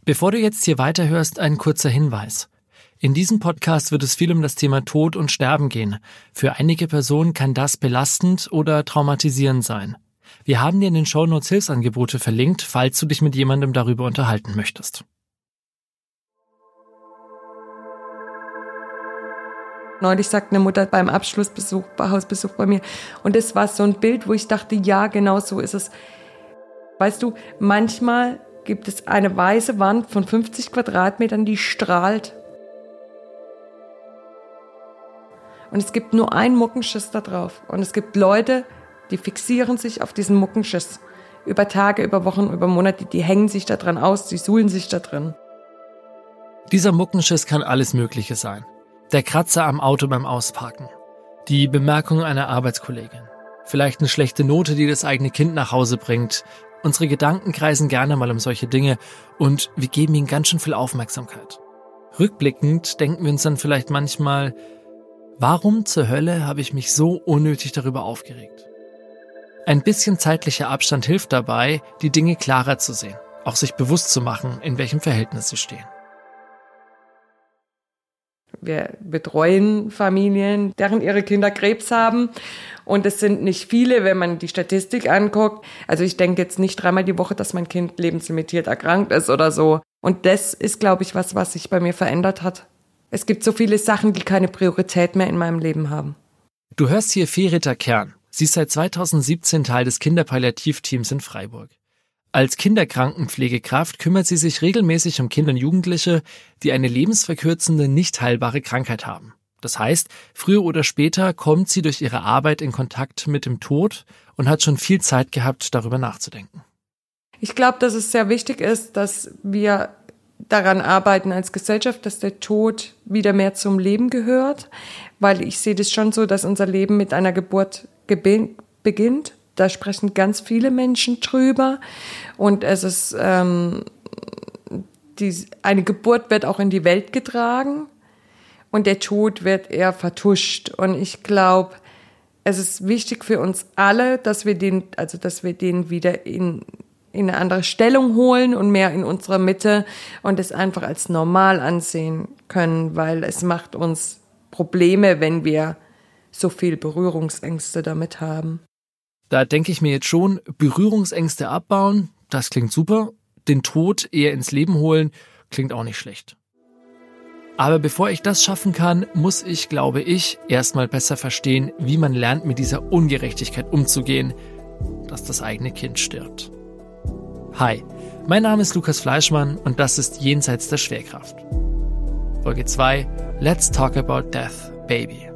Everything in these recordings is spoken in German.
Bevor du jetzt hier weiterhörst, ein kurzer Hinweis. In diesem Podcast wird es viel um das Thema Tod und Sterben gehen. Für einige Personen kann das belastend oder traumatisierend sein. Wir haben dir in den Shownotes Hilfsangebote verlinkt, falls du dich mit jemandem darüber unterhalten möchtest. Neulich sagte eine Mutter beim Abschlussbesuch, bei Hausbesuch bei mir, und das war so ein Bild, wo ich dachte, ja, genau so ist es. Weißt du, manchmal gibt es eine weiße Wand von 50 Quadratmetern, die strahlt. Und es gibt nur einen Muckenschiss da drauf. Und es gibt Leute, die fixieren sich auf diesen Muckenschiss. Über Tage, über Wochen, über Monate, die hängen sich da dran aus, die suhlen sich da drin. Dieser Muckenschiss kann alles Mögliche sein. Der Kratzer am Auto beim Ausparken. Die Bemerkung einer Arbeitskollegin. Vielleicht eine schlechte Note, die das eigene Kind nach Hause bringt. Unsere Gedanken kreisen gerne mal um solche Dinge und wir geben ihnen ganz schön viel Aufmerksamkeit. Rückblickend denken wir uns dann vielleicht manchmal, warum zur Hölle habe ich mich so unnötig darüber aufgeregt? Ein bisschen zeitlicher Abstand hilft dabei, die Dinge klarer zu sehen, auch sich bewusst zu machen, in welchem Verhältnis sie stehen. Wir betreuen Familien, deren ihre Kinder Krebs haben. Und es sind nicht viele, wenn man die Statistik anguckt. Also ich denke jetzt nicht 3-mal die Woche, dass mein Kind lebenslimitiert erkrankt ist oder so. Und das ist, glaube ich, was sich bei mir verändert hat. Es gibt so viele Sachen, die keine Priorität mehr in meinem Leben haben. Du hörst hier Ferita Kern. Sie ist seit 2017 Teil des Kinderpalliativteams in Freiburg. Als Kinderkrankenpflegekraft kümmert sie sich regelmäßig um Kinder und Jugendliche, die eine lebensverkürzende, nicht heilbare Krankheit haben. Das heißt, früher oder später kommt sie durch ihre Arbeit in Kontakt mit dem Tod und hat schon viel Zeit gehabt, darüber nachzudenken. Ich glaube, dass es sehr wichtig ist, dass wir daran arbeiten als Gesellschaft, dass der Tod wieder mehr zum Leben gehört, weil ich sehe das schon so, dass unser Leben mit einer Geburt beginnt. Da sprechen ganz viele Menschen drüber und es ist eine Geburt wird auch in die Welt getragen und der Tod wird eher vertuscht. Und ich glaube, es ist wichtig für uns alle, dass wir den wieder in eine andere Stellung holen und mehr in unserer Mitte und es einfach als normal ansehen können, weil es macht uns Probleme, wenn wir so viel Berührungsängste damit haben. Da denke ich mir jetzt schon, Berührungsängste abbauen, das klingt super. Den Tod eher ins Leben holen, klingt auch nicht schlecht. Aber bevor ich das schaffen kann, muss ich, glaube ich, erstmal besser verstehen, wie man lernt, mit dieser Ungerechtigkeit umzugehen, dass das eigene Kind stirbt. Hi, mein Name ist Lukas Fleischmann und das ist Jenseits der Schwerkraft. Folge 2, Let's Talk About Death, Baby.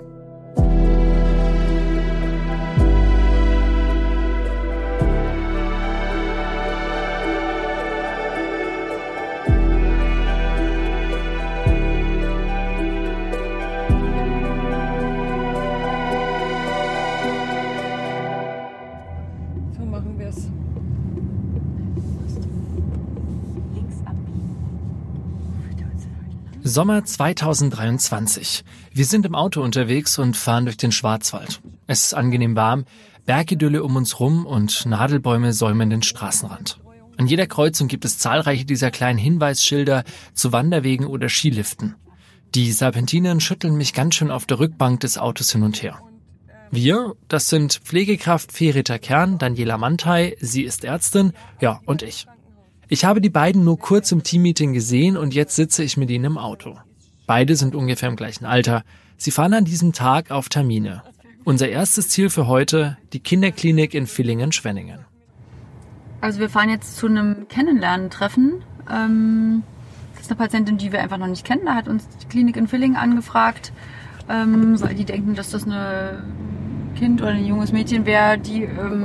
Sommer 2023. Wir sind im Auto unterwegs und fahren durch den Schwarzwald. Es ist angenehm warm, Bergidylle um uns rum und Nadelbäume säumen den Straßenrand. An jeder Kreuzung gibt es zahlreiche dieser kleinen Hinweisschilder zu Wanderwegen oder Skiliften. Die Serpentinen schütteln mich ganz schön auf der Rückbank des Autos hin und her. Wir, das sind Pflegekraft Ferita Kern, Daniela Mantei, sie ist Ärztin, ja, und ich. Ich habe die beiden nur kurz im Teammeeting gesehen und jetzt sitze ich mit ihnen im Auto. Beide sind ungefähr im gleichen Alter. Sie fahren an diesem Tag auf Termine. Unser erstes Ziel für heute, die Kinderklinik in Villingen-Schwenningen. Also wir fahren jetzt zu einem Kennenlernen-Treffen. Das ist eine Patientin, die wir einfach noch nicht kennen. Da hat uns die Klinik in Villingen angefragt, weil die denken, dass das ein Kind oder ein junges Mädchen wäre, die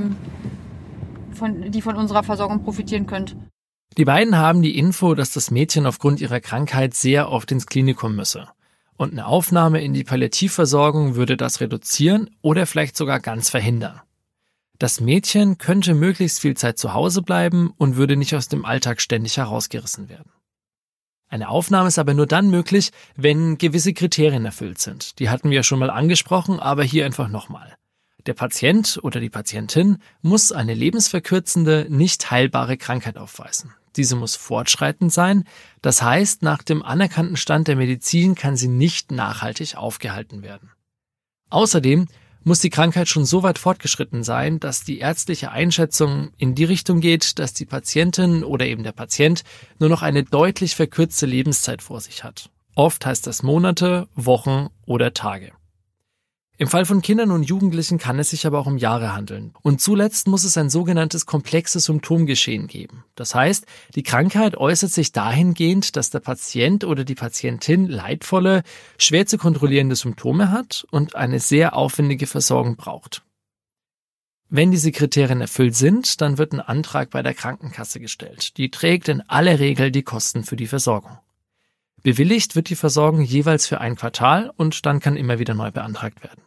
von unserer Versorgung profitieren könnte. Die beiden haben die Info, dass das Mädchen aufgrund ihrer Krankheit sehr oft ins Klinikum müsse. Und eine Aufnahme in die Palliativversorgung würde das reduzieren oder vielleicht sogar ganz verhindern. Das Mädchen könnte möglichst viel Zeit zu Hause bleiben und würde nicht aus dem Alltag ständig herausgerissen werden. Eine Aufnahme ist aber nur dann möglich, wenn gewisse Kriterien erfüllt sind. Die hatten wir ja schon mal angesprochen, aber hier einfach nochmal. Der Patient oder die Patientin muss eine lebensverkürzende, nicht heilbare Krankheit aufweisen. Diese muss fortschreitend sein, das heißt, nach dem anerkannten Stand der Medizin kann sie nicht nachhaltig aufgehalten werden. Außerdem muss die Krankheit schon so weit fortgeschritten sein, dass die ärztliche Einschätzung in die Richtung geht, dass die Patientin oder eben der Patient nur noch eine deutlich verkürzte Lebenszeit vor sich hat. Oft heißt das Monate, Wochen oder Tage. Im Fall von Kindern und Jugendlichen kann es sich aber auch um Jahre handeln. Und zuletzt muss es ein sogenanntes komplexes Symptomgeschehen geben. Das heißt, die Krankheit äußert sich dahingehend, dass der Patient oder die Patientin leidvolle, schwer zu kontrollierende Symptome hat und eine sehr aufwendige Versorgung braucht. Wenn diese Kriterien erfüllt sind, dann wird ein Antrag bei der Krankenkasse gestellt. Die trägt in aller Regel die Kosten für die Versorgung. Bewilligt wird die Versorgung jeweils für ein Quartal und dann kann immer wieder neu beantragt werden.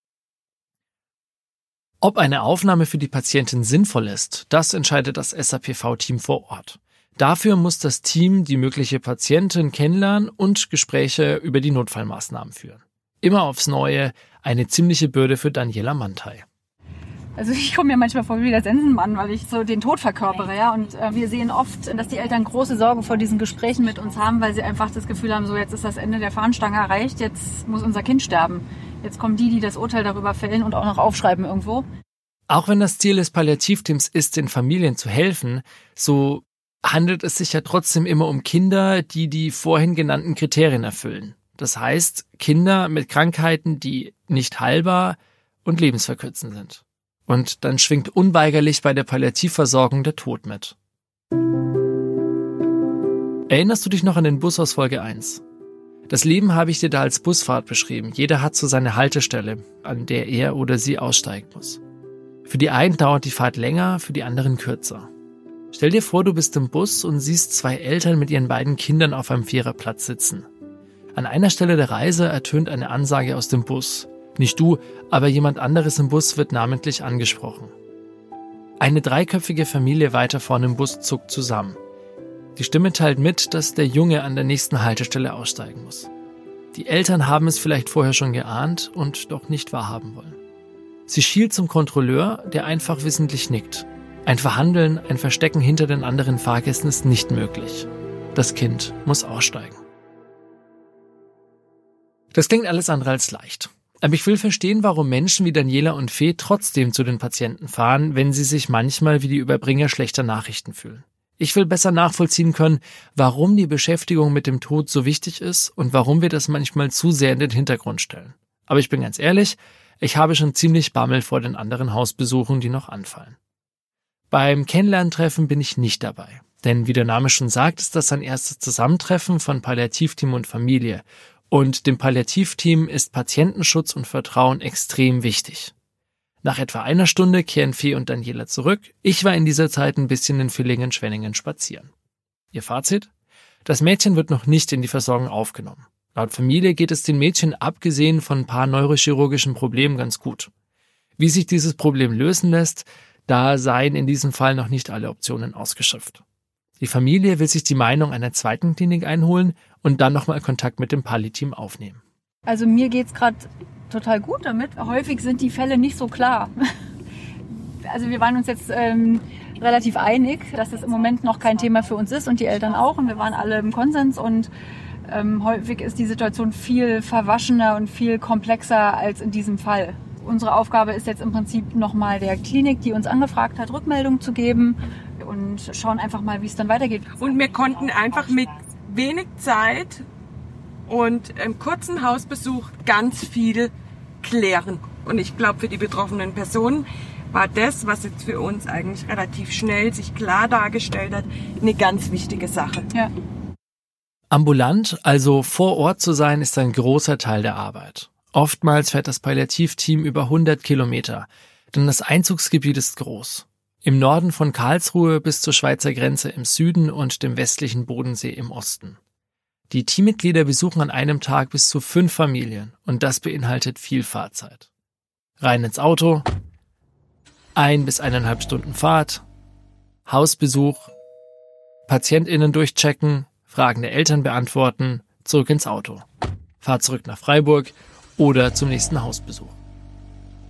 Ob eine Aufnahme für die Patientin sinnvoll ist, das entscheidet das SAPV-Team vor Ort. Dafür muss das Team die mögliche Patientin kennenlernen und Gespräche über die Notfallmaßnahmen führen. Immer aufs Neue eine ziemliche Bürde für Daniela Mantai. Also ich komme mir manchmal vor wie der Sensenmann, weil ich so den Tod verkörpere, ja. Und wir sehen oft, dass die Eltern große Sorge vor diesen Gesprächen mit uns haben, weil sie einfach das Gefühl haben, so jetzt ist das Ende der Fahnenstange erreicht, jetzt muss unser Kind sterben. Jetzt kommen die das Urteil darüber fällen und auch noch aufschreiben irgendwo. Auch wenn das Ziel des Palliativteams ist, den Familien zu helfen, so handelt es sich ja trotzdem immer um Kinder, die die vorhin genannten Kriterien erfüllen. Das heißt, Kinder mit Krankheiten, die nicht heilbar und lebensverkürzend sind. Und dann schwingt unweigerlich bei der Palliativversorgung der Tod mit. Erinnerst du dich noch an den Bus aus Folge 1? Das Leben habe ich dir da als Busfahrt beschrieben. Jeder hat so seine Haltestelle, an der er oder sie aussteigen muss. Für die einen dauert die Fahrt länger, für die anderen kürzer. Stell dir vor, du bist im Bus und siehst zwei Eltern mit ihren beiden Kindern auf einem Viererplatz sitzen. An einer Stelle der Reise ertönt eine Ansage aus dem Bus. Nicht du, aber jemand anderes im Bus wird namentlich angesprochen. Eine dreiköpfige Familie weiter vorne im Bus zuckt zusammen. Die Stimme teilt mit, dass der Junge an der nächsten Haltestelle aussteigen muss. Die Eltern haben es vielleicht vorher schon geahnt und doch nicht wahrhaben wollen. Sie schielt zum Kontrolleur, der einfach wissentlich nickt. Ein Verhandeln, ein Verstecken hinter den anderen Fahrgästen ist nicht möglich. Das Kind muss aussteigen. Das klingt alles andere als leicht. Aber ich will verstehen, warum Menschen wie Daniela und Fee trotzdem zu den Patienten fahren, wenn sie sich manchmal wie die Überbringer schlechter Nachrichten fühlen. Ich will besser nachvollziehen können, warum die Beschäftigung mit dem Tod so wichtig ist und warum wir das manchmal zu sehr in den Hintergrund stellen. Aber ich bin ganz ehrlich, ich habe schon ziemlich Bammel vor den anderen Hausbesuchen, die noch anfallen. Beim Kennenlerntreffen bin ich nicht dabei. Denn wie der Name schon sagt, ist das ein erstes Zusammentreffen von Palliativteam und Familie. Und dem Palliativteam ist Patientenschutz und Vertrauen extrem wichtig. Nach etwa einer Stunde kehren Fee und Daniela zurück. Ich war in dieser Zeit ein bisschen in Villingen-Schwenningen spazieren. Ihr Fazit? Das Mädchen wird noch nicht in die Versorgung aufgenommen. Laut Familie geht es den Mädchen abgesehen von ein paar neurochirurgischen Problemen ganz gut. Wie sich dieses Problem lösen lässt, da seien in diesem Fall noch nicht alle Optionen ausgeschöpft. Die Familie will sich die Meinung einer zweiten Klinik einholen und dann nochmal Kontakt mit dem Palli-Team aufnehmen. Also mir geht's gerade total gut damit. Häufig sind die Fälle nicht so klar. Also wir waren uns jetzt relativ einig, dass das im Moment noch kein Thema für uns ist und die Eltern auch. Und wir waren alle im Konsens und häufig ist die Situation viel verwaschener und viel komplexer als in diesem Fall. Unsere Aufgabe ist jetzt im Prinzip nochmal der Klinik, die uns angefragt hat, Rückmeldung zu geben und schauen einfach mal, wie es dann weitergeht. Und wir konnten einfach mit wenig Zeit und einem kurzen Hausbesuch ganz viel klären. Und ich glaube, für die betroffenen Personen war das, was jetzt für uns eigentlich relativ schnell sich klar dargestellt hat, eine ganz wichtige Sache. Ja. Ambulant, also vor Ort zu sein, ist ein großer Teil der Arbeit. Oftmals fährt das Palliativteam über 100 Kilometer, denn das Einzugsgebiet ist groß. Im Norden von Karlsruhe bis zur Schweizer Grenze im Süden und dem westlichen Bodensee im Osten. Die Teammitglieder besuchen an einem Tag bis zu 5 Familien und das beinhaltet viel Fahrzeit. Rein ins Auto, 1 bis 1,5 Stunden Fahrt, Hausbesuch, PatientInnen durchchecken, Fragen der Eltern beantworten, zurück ins Auto. Fahrt zurück nach Freiburg oder zum nächsten Hausbesuch.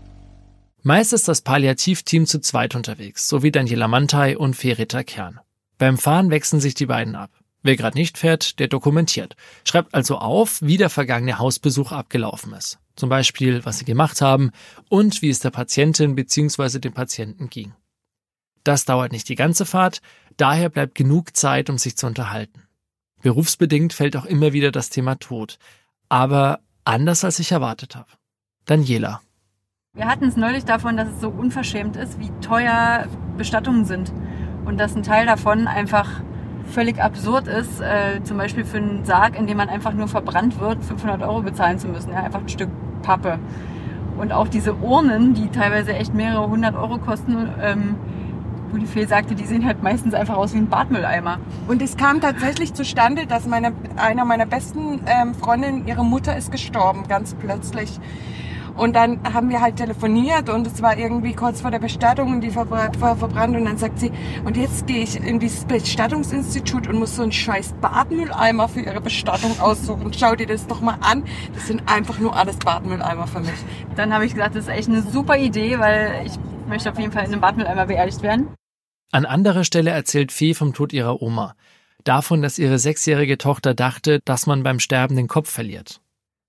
Meist ist das Palliativteam zu zweit unterwegs, so wie Daniela Mantai und Ferita Kern. Beim Fahren wechseln sich die beiden ab. Wer gerade nicht fährt, der dokumentiert. Schreibt also auf, wie der vergangene Hausbesuch abgelaufen ist. Zum Beispiel, was sie gemacht haben und wie es der Patientin bzw. dem Patienten ging. Das dauert nicht die ganze Fahrt, daher bleibt genug Zeit, um sich zu unterhalten. Berufsbedingt fällt auch immer wieder das Thema Tod. Aber anders, als ich erwartet habe. Daniela. Wir hatten es neulich davon, dass es so unverschämt ist, wie teuer Bestattungen sind. Und dass ein Teil davon einfach völlig absurd ist, zum Beispiel für einen Sarg, in dem man einfach nur verbrannt wird, 500 € bezahlen zu müssen. Ja, einfach ein Stück Pappe. Und auch diese Urnen, die teilweise echt mehrere 100 € kosten, wo die Fee sagte, die sehen halt meistens einfach aus wie ein Badmülleimer. Und es kam tatsächlich zustande, dass einer meiner besten Freundinnen, ihre Mutter ist gestorben, ganz plötzlich. Und dann haben wir halt telefoniert und es war irgendwie kurz vor der Bestattung und die war verbrannt. Und dann sagt sie, und jetzt gehe ich in dieses Bestattungsinstitut und muss so einen scheiß Badmülleimer für ihre Bestattung aussuchen. Schau dir das doch mal an. Das sind einfach nur alles Badmülleimer für mich. Dann habe ich gesagt, das ist echt eine super Idee, weil ich möchte auf jeden Fall in einem Badmülleimer beerdigt werden. An anderer Stelle erzählt Fee vom Tod ihrer Oma. Davon, dass ihre 6-jährige Tochter dachte, dass man beim Sterben den Kopf verliert.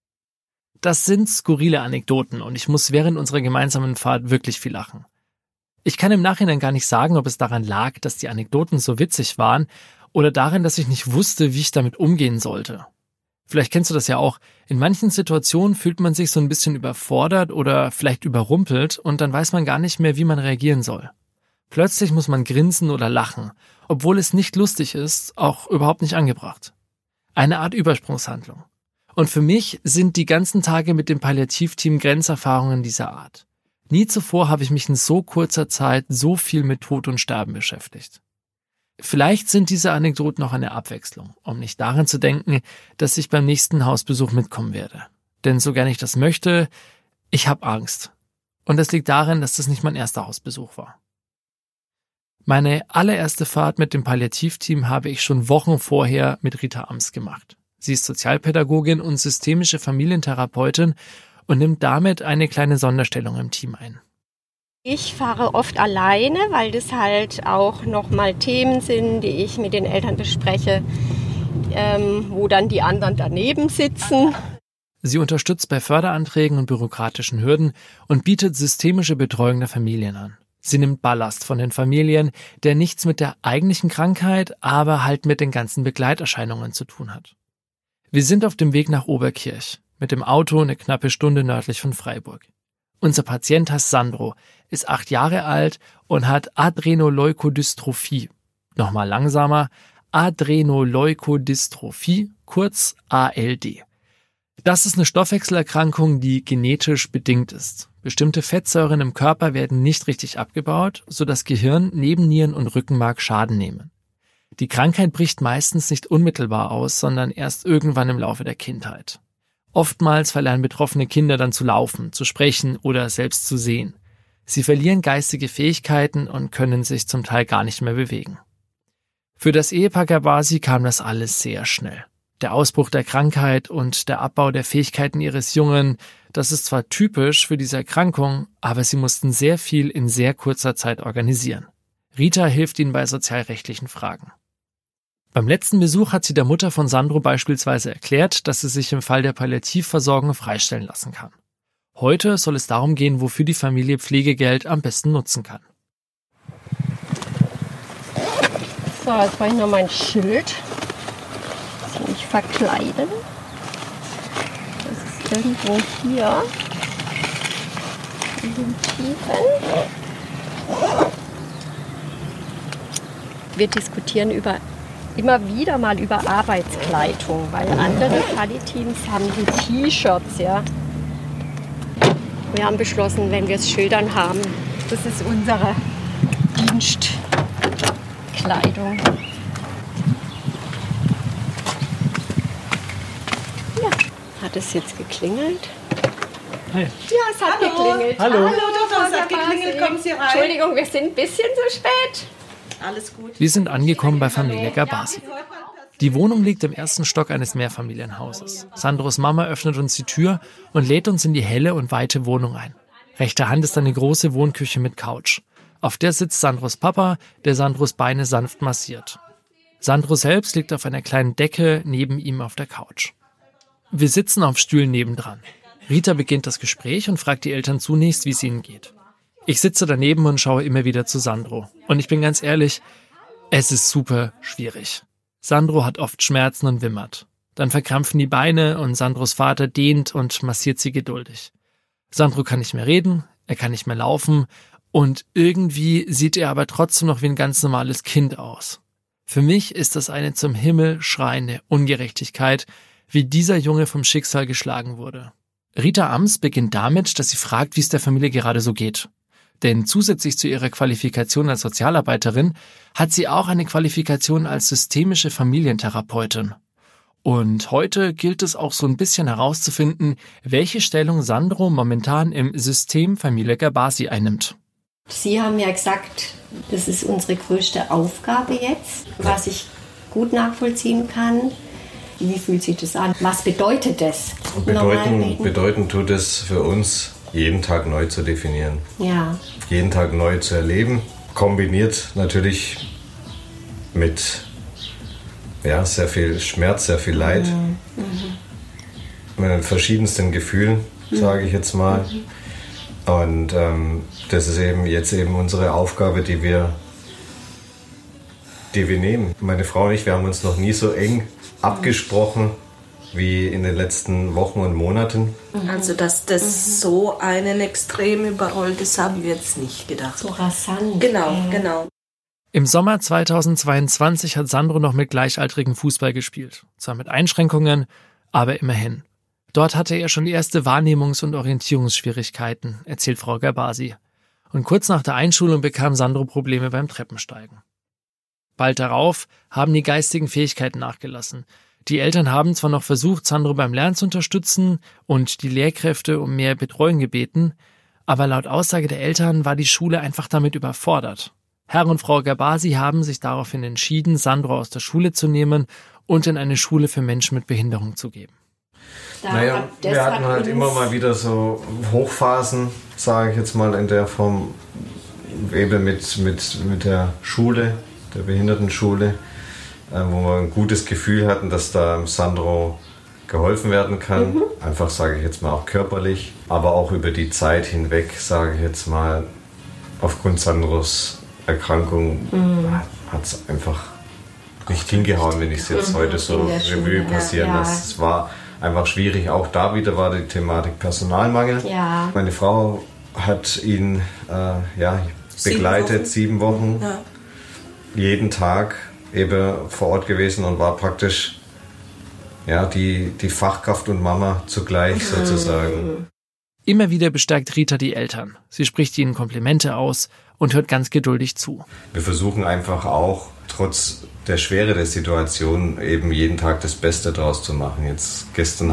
Das sind skurrile Anekdoten und ich muss während unserer gemeinsamen Fahrt wirklich viel lachen. Ich kann im Nachhinein gar nicht sagen, ob es daran lag, dass die Anekdoten so witzig waren oder daran, dass ich nicht wusste, wie ich damit umgehen sollte. Vielleicht kennst du das ja auch. In manchen Situationen fühlt man sich so ein bisschen überfordert oder vielleicht überrumpelt und dann weiß man gar nicht mehr, wie man reagieren soll. Plötzlich muss man grinsen oder lachen, obwohl es nicht lustig ist, auch überhaupt nicht angebracht. Eine Art Übersprungshandlung. Und für mich sind die ganzen Tage mit dem Palliativteam Grenzerfahrungen dieser Art. Nie zuvor habe ich mich in so kurzer Zeit so viel mit Tod und Sterben beschäftigt. Vielleicht sind diese Anekdoten noch eine Abwechslung, um nicht daran zu denken, dass ich beim nächsten Hausbesuch mitkommen werde. Denn so gern ich das möchte, ich habe Angst. Und das liegt daran, dass das nicht mein erster Hausbesuch war. Meine allererste Fahrt mit dem Palliativteam habe ich schon Wochen vorher mit Rita Ams gemacht. Sie ist Sozialpädagogin und systemische Familientherapeutin und nimmt damit eine kleine Sonderstellung im Team ein. Ich fahre oft alleine, weil das halt auch nochmal Themen sind, die ich mit den Eltern bespreche, wo dann die anderen daneben sitzen. Sie unterstützt bei Förderanträgen und bürokratischen Hürden und bietet systemische Betreuung der Familien an. Sie nimmt Ballast von den Familien, der nichts mit der eigentlichen Krankheit, aber halt mit den ganzen Begleiterscheinungen zu tun hat. Wir sind auf dem Weg nach Oberkirch, mit dem Auto eine knappe Stunde nördlich von Freiburg. Unser Patient heißt Sandro, ist 8 Jahre alt und hat Adrenoleukodystrophie. Nochmal langsamer, Adrenoleukodystrophie, kurz ALD. Das ist eine Stoffwechselerkrankung, die genetisch bedingt ist. Bestimmte Fettsäuren im Körper werden nicht richtig abgebaut, sodass Gehirn, Nebennieren und Rückenmark Schaden nehmen. Die Krankheit bricht meistens nicht unmittelbar aus, sondern erst irgendwann im Laufe der Kindheit. Oftmals verlernen betroffene Kinder dann zu laufen, zu sprechen oder selbst zu sehen. Sie verlieren geistige Fähigkeiten und können sich zum Teil gar nicht mehr bewegen. Für das Ehepaar Gabasi kam das alles sehr schnell. Der Ausbruch der Krankheit und der Abbau der Fähigkeiten ihres Jungen, das ist zwar typisch für diese Erkrankung, aber sie mussten sehr viel in sehr kurzer Zeit organisieren. Rita hilft ihnen bei sozialrechtlichen Fragen. Beim letzten Besuch hat sie der Mutter von Sandro beispielsweise erklärt, dass sie sich im Fall der Palliativversorgung freistellen lassen kann. Heute soll es darum gehen, wofür die Familie Pflegegeld am besten nutzen kann. So, jetzt brauche ich noch mein Schild. Ich muss mich verkleiden. Das ist irgendwo hier. In den Tiefen. Wir diskutieren immer wieder mal über Arbeitskleidung, weil andere Palli-Teams haben die T-Shirts, ja. Wir haben beschlossen, wenn wir es schildern haben, das ist unsere Dienstkleidung. Ja, hat es jetzt geklingelt? Hi. Ja, es hat geklingelt. Hallo. Hallo, es hat geklingelt. Kommen Sie rein. Entschuldigung, wir sind ein bisschen zu spät. Alles gut. Wir sind angekommen bei Familie Gabasi. Die Wohnung liegt im 1. Stock eines Mehrfamilienhauses. Sandros Mama öffnet uns die Tür und lädt uns in die helle und weite Wohnung ein. Rechter Hand ist eine große Wohnküche mit Couch. Auf der sitzt Sandros Papa, der Sandros Beine sanft massiert. Sandro selbst liegt auf einer kleinen Decke neben ihm auf der Couch. Wir sitzen auf Stühlen nebendran. Rita beginnt das Gespräch und fragt die Eltern zunächst, wie es ihnen geht. Ich sitze daneben und schaue immer wieder zu Sandro. Und ich bin ganz ehrlich, es ist super schwierig. Sandro hat oft Schmerzen und wimmert. Dann verkrampfen die Beine und Sandros Vater dehnt und massiert sie geduldig. Sandro kann nicht mehr reden, er kann nicht mehr laufen und irgendwie sieht er aber trotzdem noch wie ein ganz normales Kind aus. Für mich ist das eine zum Himmel schreiende Ungerechtigkeit, wie dieser Junge vom Schicksal geschlagen wurde. Rita Ams beginnt damit, dass sie fragt, wie es der Familie gerade so geht. Denn zusätzlich zu ihrer Qualifikation als Sozialarbeiterin hat sie auch eine Qualifikation als systemische Familientherapeutin. Und heute gilt es auch so ein bisschen herauszufinden, welche Stellung Sandro momentan im System Familie Gerbasi einnimmt. Sie haben ja gesagt, das ist unsere größte Aufgabe jetzt, was ich gut nachvollziehen kann. Wie fühlt sich das an? Was bedeutet das? Bedeuten tut es für uns, jeden Tag neu zu definieren. Ja. Jeden Tag neu zu erleben. Kombiniert natürlich mit sehr viel Schmerz, sehr viel Leid. Mit den verschiedensten Gefühlen, sage ich jetzt mal. Und das ist jetzt unsere Aufgabe, die wir nehmen. Meine Frau und ich, wir haben uns noch nie so eng abgesprochen wie in den letzten Wochen und Monaten. Also, dass das so einen Extrem überrollt, das haben wir jetzt nicht gedacht. So rasant. Genau. Im Sommer 2022 hat Sandro noch mit Gleichaltrigen Fußball gespielt. Zwar mit Einschränkungen, aber immerhin. Dort hatte er schon erste Wahrnehmungs- und Orientierungsschwierigkeiten, erzählt Frau Gerbasi. Und kurz nach der Einschulung bekam Sandro Probleme beim Treppensteigen. Bald darauf haben die geistigen Fähigkeiten nachgelassen. Die Eltern haben zwar noch versucht, Sandro beim Lernen zu unterstützen und die Lehrkräfte um mehr Betreuung gebeten, aber laut Aussage der Eltern war die Schule einfach damit überfordert. Herr und Frau Gerbasi haben sich daraufhin entschieden, Sandro aus der Schule zu nehmen und in eine Schule für Menschen mit Behinderung zu geben. Wir hatten halt immer mal wieder so Hochphasen, sage ich jetzt mal, in der Form eben mit der Schule, der Behindertenschule, wo wir ein gutes Gefühl hatten, dass da Sandro geholfen werden kann. Einfach, sage ich jetzt mal, auch körperlich, aber auch über die Zeit hinweg, sage ich jetzt mal, aufgrund Sandros Erkrankung hat es einfach nicht hingehauen, wenn ich es jetzt heute so Revue passieren lasse. Es war einfach schwierig. Auch da wieder war die Thematik Personalmangel. Ja. Meine Frau hat ihn begleitet, 7 Wochen. Ja. Jeden Tag eben vor Ort gewesen und war praktisch die Fachkraft und Mama zugleich sozusagen. Immer wieder bestärkt Rita die Eltern. Sie spricht ihnen Komplimente aus und hört ganz geduldig zu. Wir versuchen einfach auch, trotz der Schwere der Situation, eben jeden Tag das Beste draus zu machen. Jetzt gestern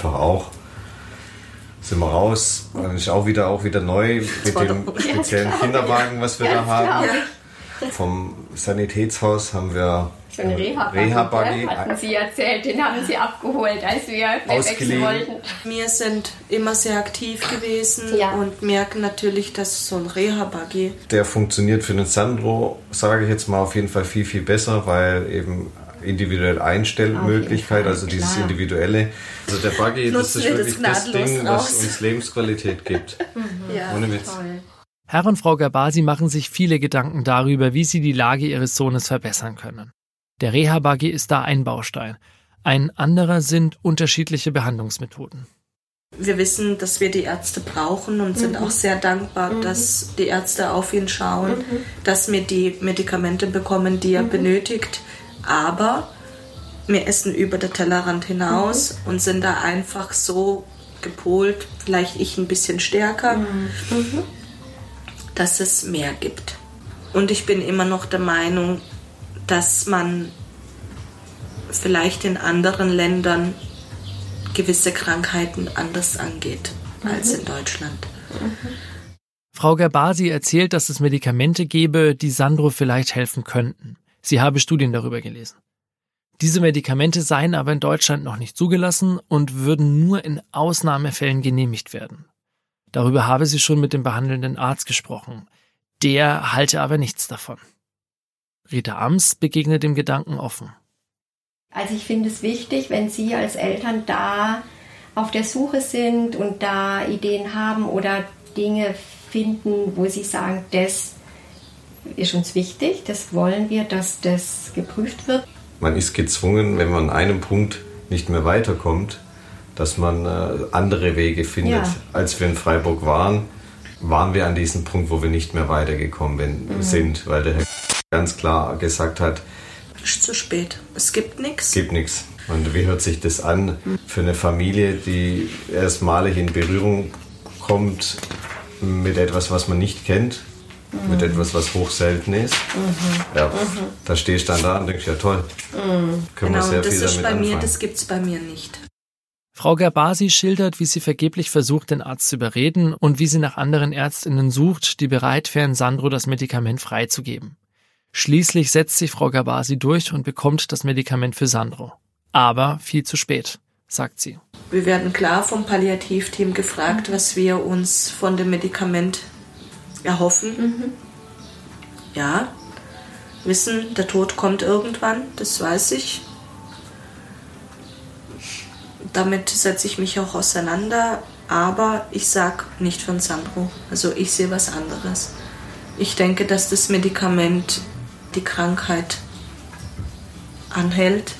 sind wir raus, ist auch wieder neu mit dem speziellen Kinderwagen, was wir da haben. Vom Sanitätshaus haben wir so eine Reha-Buggy, hatten Sie erzählt, den haben Sie abgeholt, als wir wechseln wollten. Wir sind immer sehr aktiv gewesen und merken natürlich, dass so ein Reha-Buggy... Der funktioniert für den Sandro, sage ich jetzt mal, auf jeden Fall viel, viel besser, weil eben individuelle Einstellmöglichkeit, also dieses Individuelle. Also der Buggy, das ist wirklich das Ding, was uns Lebensqualität gibt. Ohne Witz. Toll. Herr und Frau Gerbasi machen sich viele Gedanken darüber, wie sie die Lage ihres Sohnes verbessern können. Der Reha-Buggy ist da ein Baustein. Ein anderer sind unterschiedliche Behandlungsmethoden. Wir wissen, dass wir die Ärzte brauchen und sind auch sehr dankbar, dass die Ärzte auf ihn schauen, dass wir die Medikamente bekommen, die er benötigt. Aber wir essen über den Tellerrand hinaus und sind da einfach so gepolt, vielleicht ich ein bisschen stärker, dass es mehr gibt. Und ich bin immer noch der Meinung, dass man vielleicht in anderen Ländern gewisse Krankheiten anders angeht als in Deutschland. Frau Gerbasi erzählt, dass es Medikamente gebe, die Sandro vielleicht helfen könnten. Sie habe Studien darüber gelesen. Diese Medikamente seien aber in Deutschland noch nicht zugelassen und würden nur in Ausnahmefällen genehmigt werden. Darüber habe sie schon mit dem behandelnden Arzt gesprochen. Der halte aber nichts davon. Rita Ams begegnet dem Gedanken offen. Also ich finde es wichtig, wenn Sie als Eltern da auf der Suche sind und da Ideen haben oder Dinge finden, wo Sie sagen, das ist uns wichtig, das wollen wir, dass das geprüft wird. Man ist gezwungen, wenn man an einem Punkt nicht mehr weiterkommt, dass man andere Wege findet. Ja. Als wir in Freiburg waren wir an diesem Punkt, wo wir nicht mehr weitergekommen sind, weil der Herr ganz klar gesagt hat, es ist zu spät, es gibt nichts. Es gibt nichts. Und wie hört sich das an für eine Familie, die erstmalig in Berührung kommt mit etwas, was man nicht kennt, mit etwas, was hochselten ist? Ja, da stehst du dann da und denkst, ja toll, können wir sehr viel damit anfangen. Das gibt es bei mir nicht. Frau Gerbasi schildert, wie sie vergeblich versucht, den Arzt zu überreden und wie sie nach anderen ÄrztInnen sucht, die bereit wären, Sandro das Medikament freizugeben. Schließlich setzt sich Frau Gerbasi durch und bekommt das Medikament für Sandro. Aber viel zu spät, sagt sie. Wir werden klar vom Palliativteam gefragt, was wir uns von dem Medikament erhoffen. Ja, wissen, der Tod kommt irgendwann, das weiß ich. Damit setze ich mich auch auseinander, aber ich sage nicht von Sandro. Also ich sehe was anderes. Ich denke, dass das Medikament die Krankheit anhält.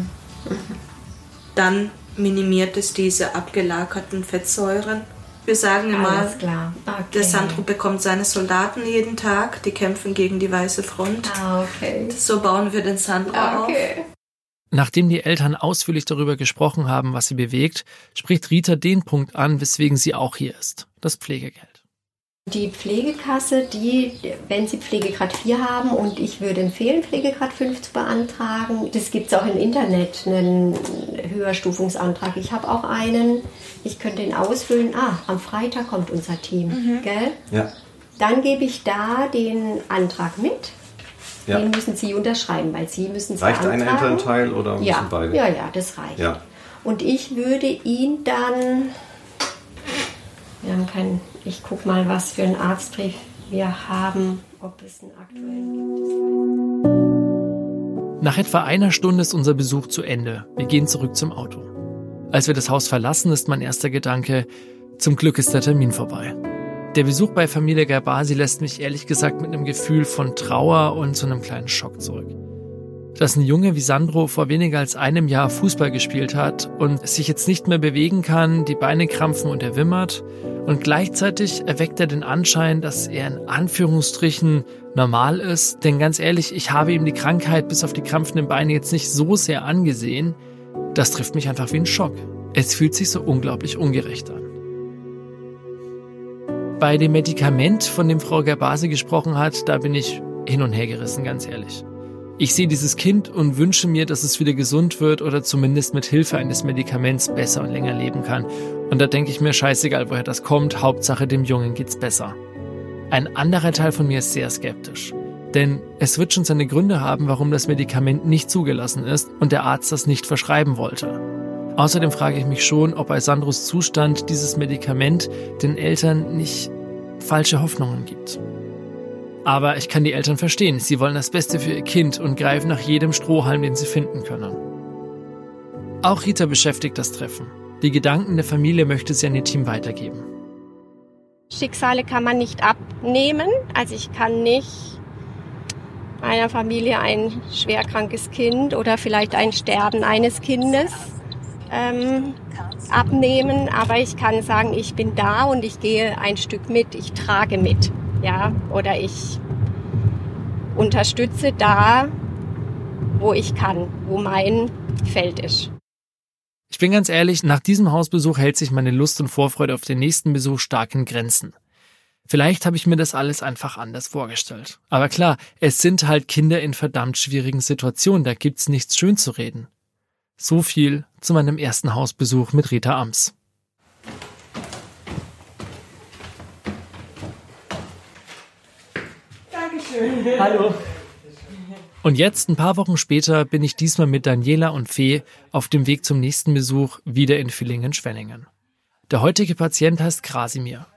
Dann minimiert es diese abgelagerten Fettsäuren. Wir sagen immer, okay, der Sandro bekommt seine Soldaten jeden Tag, die kämpfen gegen die Weiße Front. Okay. So bauen wir den Sandro auf. Nachdem die Eltern ausführlich darüber gesprochen haben, was sie bewegt, spricht Rita den Punkt an, weswegen sie auch hier ist: das Pflegegeld. Die Pflegekasse, wenn Sie Pflegegrad 4 haben, und ich würde empfehlen, Pflegegrad 5 zu beantragen, das gibt es auch im Internet, einen Höherstufungsantrag. Ich habe auch einen, ich könnte ihn ausfüllen. Am Freitag kommt unser Team, gell? Ja. Dann gebe ich da den Antrag mit. Ja. Den müssen Sie unterschreiben, weil Sie müssen es beantragen. Reicht ein Elternteil oder müssen beide? Ja, das reicht. Ja. Und ich würde ihn dann... Ich gucke mal, was für einen Arztbrief wir haben, ob es einen aktuellen gibt. Nach etwa einer Stunde ist unser Besuch zu Ende. Wir gehen zurück zum Auto. Als wir das Haus verlassen, ist mein erster Gedanke: zum Glück ist der Termin vorbei. Der Besuch bei Familie Gerbasi lässt mich ehrlich gesagt mit einem Gefühl von Trauer und so einem kleinen Schock zurück. Dass ein Junge wie Sandro vor weniger als einem Jahr Fußball gespielt hat und sich jetzt nicht mehr bewegen kann, die Beine krampfen und er wimmert, und gleichzeitig erweckt er den Anschein, dass er in Anführungsstrichen normal ist. Denn ganz ehrlich, ich habe ihm die Krankheit bis auf die krampfenden Beine jetzt nicht so sehr angesehen. Das trifft mich einfach wie ein Schock. Es fühlt sich so unglaublich ungerecht an. Bei dem Medikament, von dem Frau Gerbasi gesprochen hat, da bin ich hin und her gerissen, ganz ehrlich. Ich sehe dieses Kind und wünsche mir, dass es wieder gesund wird oder zumindest mit Hilfe eines Medikaments besser und länger leben kann. Und da denke ich mir, scheißegal, woher das kommt, Hauptsache dem Jungen geht's besser. Ein anderer Teil von mir ist sehr skeptisch. Denn es wird schon seine Gründe haben, warum das Medikament nicht zugelassen ist und der Arzt das nicht verschreiben wollte. Außerdem frage ich mich schon, ob bei Sandros Zustand dieses Medikament den Eltern nicht falsche Hoffnungen gibt. Aber ich kann die Eltern verstehen. Sie wollen das Beste für ihr Kind und greifen nach jedem Strohhalm, den sie finden können. Auch Rita beschäftigt das Treffen. Die Gedanken der Familie möchte sie an ihr Team weitergeben. Schicksale kann man nicht abnehmen. Also ich kann nicht einer Familie ein schwerkrankes Kind oder vielleicht ein Sterben eines Kindes abnehmen. Aber ich kann sagen, ich bin da und ich gehe ein Stück mit, ich trage mit. Ja, oder ich unterstütze da, wo ich kann, wo mein Feld ist. Ich bin ganz ehrlich, nach diesem Hausbesuch hält sich meine Lust und Vorfreude auf den nächsten Besuch stark in Grenzen. Vielleicht habe ich mir das alles einfach anders vorgestellt. Aber klar, es sind halt Kinder in verdammt schwierigen Situationen, da gibt's nichts schön zu reden. So viel zu meinem ersten Hausbesuch mit Rita Ams. Hallo. Und jetzt, ein paar Wochen später, bin ich diesmal mit Daniela und Fee auf dem Weg zum nächsten Besuch wieder in Villingen-Schwenningen. Der heutige Patient heißt Krasimir.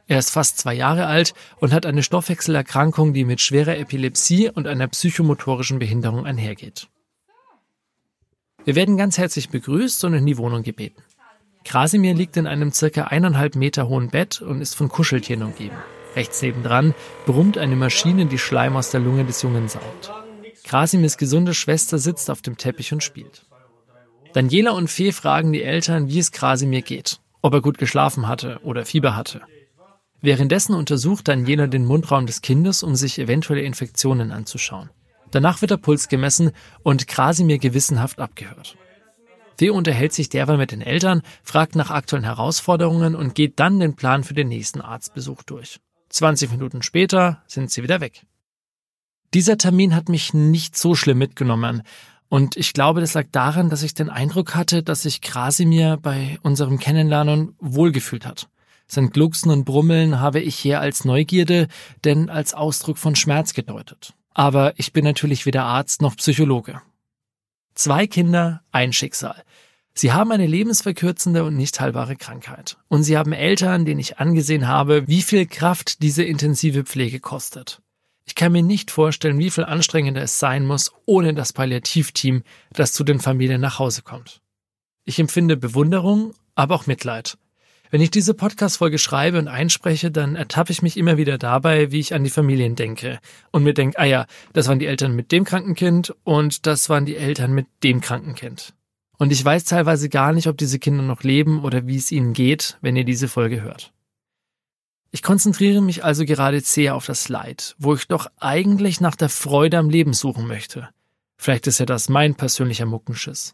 Er ist fast 2 Jahre alt und hat eine Stoffwechselerkrankung, die mit schwerer Epilepsie und einer psychomotorischen Behinderung einhergeht. Wir werden ganz herzlich begrüßt und in die Wohnung gebeten. Krasimir liegt in einem ca. 1,5 Meter hohen Bett und ist von Kuscheltieren umgeben. Rechts nebendran brummt eine Maschine, die Schleim aus der Lunge des Jungen saugt. Krasimirs gesunde Schwester sitzt auf dem Teppich und spielt. Daniela und Fee fragen die Eltern, wie es Krasimir geht, ob er gut geschlafen hatte oder Fieber hatte. Währenddessen untersucht Daniela den Mundraum des Kindes, um sich eventuelle Infektionen anzuschauen. Danach wird der Puls gemessen und Krasimir gewissenhaft abgehört. Fee unterhält sich derweil mit den Eltern, fragt nach aktuellen Herausforderungen und geht dann den Plan für den nächsten Arztbesuch durch. 20 Minuten später sind sie wieder weg. Dieser Termin hat mich nicht so schlimm mitgenommen und ich glaube, das lag daran, dass ich den Eindruck hatte, dass sich Krasimir bei unserem Kennenlernen wohlgefühlt hat. Sein Glucksen und Brummeln habe ich eher als Neugierde, denn als Ausdruck von Schmerz gedeutet. Aber ich bin natürlich weder Arzt noch Psychologe. 2 Kinder, ein Schicksal. Sie haben eine lebensverkürzende und nicht heilbare Krankheit. Und sie haben Eltern, denen ich angesehen habe, wie viel Kraft diese intensive Pflege kostet. Ich kann mir nicht vorstellen, wie viel anstrengender es sein muss, ohne das Palliativteam, das zu den Familien nach Hause kommt. Ich empfinde Bewunderung, aber auch Mitleid. Wenn ich diese Podcast-Folge schreibe und einspreche, dann ertappe ich mich immer wieder dabei, wie ich an die Familien denke und mir denke, das waren die Eltern mit dem kranken Kind und das waren die Eltern mit dem kranken Kind. Und ich weiß teilweise gar nicht, ob diese Kinder noch leben oder wie es ihnen geht, wenn ihr diese Folge hört. Ich konzentriere mich also gerade sehr auf das Leid, wo ich doch eigentlich nach der Freude am Leben suchen möchte. Vielleicht ist ja das mein persönlicher Muckenschiss.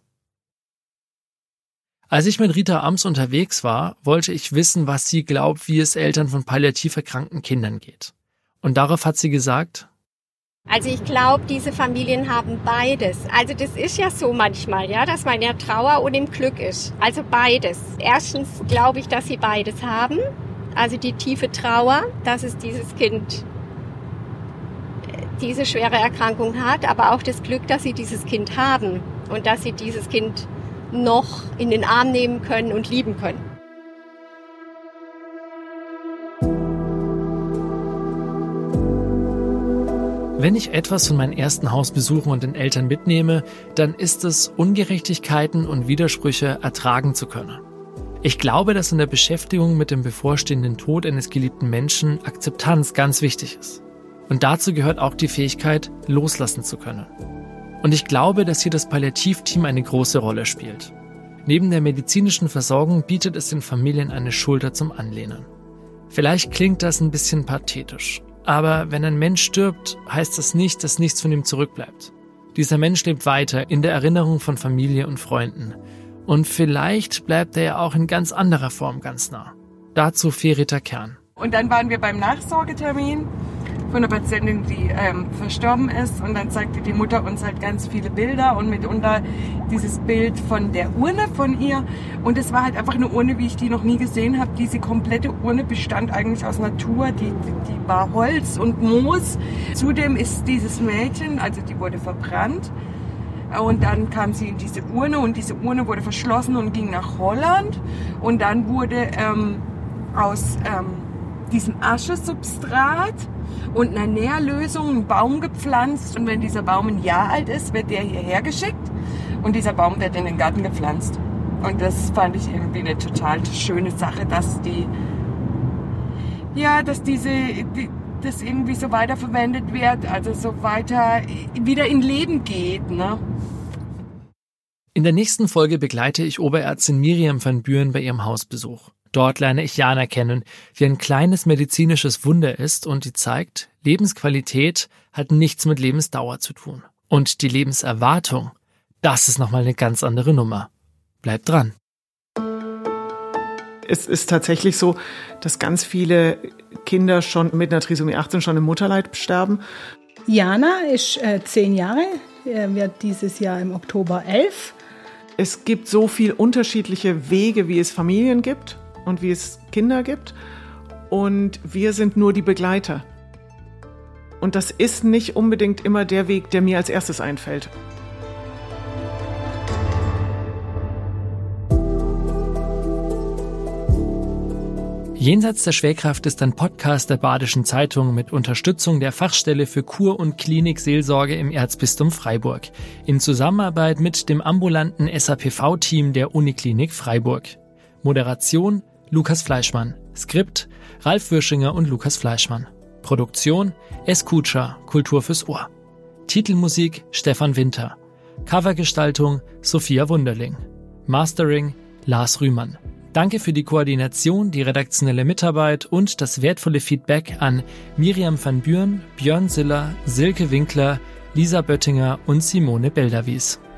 Als ich mit Rita Amps unterwegs war, wollte ich wissen, was sie glaubt, wie es Eltern von palliativ erkrankten Kindern geht. Und darauf hat sie gesagt: Also ich glaube, diese Familien haben beides. Also das ist ja so manchmal, ja, dass man ja Trauer und im Glück ist. Also beides. Erstens glaube ich, dass sie beides haben. Also die tiefe Trauer, dass es dieses Kind diese schwere Erkrankung hat, aber auch das Glück, dass sie dieses Kind haben und dass sie dieses Kind noch in den Arm nehmen können und lieben können. Wenn ich etwas von meinen ersten Hausbesuchen und den Eltern mitnehme, dann ist es, Ungerechtigkeiten und Widersprüche ertragen zu können. Ich glaube, dass in der Beschäftigung mit dem bevorstehenden Tod eines geliebten Menschen Akzeptanz ganz wichtig ist. Und dazu gehört auch die Fähigkeit, loslassen zu können. Und ich glaube, dass hier das Palliativteam eine große Rolle spielt. Neben der medizinischen Versorgung bietet es den Familien eine Schulter zum Anlehnen. Vielleicht klingt das ein bisschen pathetisch, aber wenn ein Mensch stirbt, heißt das nicht, dass nichts von ihm zurückbleibt. Dieser Mensch lebt weiter in der Erinnerung von Familie und Freunden. Und vielleicht bleibt er ja auch in ganz anderer Form ganz nah. Dazu Rita Kern. Und dann waren wir beim Nachsorgetermin von einer Patientin, die verstorben ist. Und dann zeigte die Mutter uns halt ganz viele Bilder und mitunter dieses Bild von der Urne von ihr. Und es war halt einfach eine Urne, wie ich die noch nie gesehen habe. Diese komplette Urne bestand eigentlich aus Natur. Die war Holz und Moos. Zudem ist dieses Mädchen, also die wurde verbrannt. Und dann kam sie in diese Urne und diese Urne wurde verschlossen und ging nach Holland. Und dann wurde aus diesem Aschesubstrat und einer Nährlösung ein Baum gepflanzt. Und wenn dieser Baum ein Jahr alt ist, wird der hierher geschickt und dieser Baum wird in den Garten gepflanzt. Und das fand ich irgendwie eine total schöne Sache, dass das irgendwie so weiterverwendet wird, also so weiter wieder in Leben geht, ne? In der nächsten Folge begleite ich Oberärztin Miriam van Buren bei ihrem Hausbesuch. Dort lerne ich Jana kennen, die ein kleines medizinisches Wunder ist und die zeigt, Lebensqualität hat nichts mit Lebensdauer zu tun. Und die Lebenserwartung, das ist nochmal eine ganz andere Nummer. Bleibt dran. Es ist tatsächlich so, dass ganz viele Kinder schon mit einer Trisomie 18 schon im Mutterleib sterben. Jana ist 10 Jahre, wird dieses Jahr im Oktober 11. Es gibt so viele unterschiedliche Wege, wie es Familien gibt und wie es Kinder gibt. Und wir sind nur die Begleiter. Und das ist nicht unbedingt immer der Weg, der mir als erstes einfällt. Jenseits der Schwerkraft ist ein Podcast der Badischen Zeitung mit Unterstützung der Fachstelle für Kur- und Klinikseelsorge im Erzbistum Freiburg in Zusammenarbeit mit dem ambulanten SAPV-Team der Uniklinik Freiburg. Moderation Lukas Fleischmann. Skript Ralf Würschinger und Lukas Fleischmann. Produktion Escucha, Kultur fürs Ohr. Titelmusik Stefan Winter. Covergestaltung Sophia Wunderling. Mastering Lars Rühmann. Danke für die Koordination, die redaktionelle Mitarbeit und das wertvolle Feedback an Miriam van Buren, Björn Siller, Silke Winkler, Lisa Böttinger und Simone Beldawies.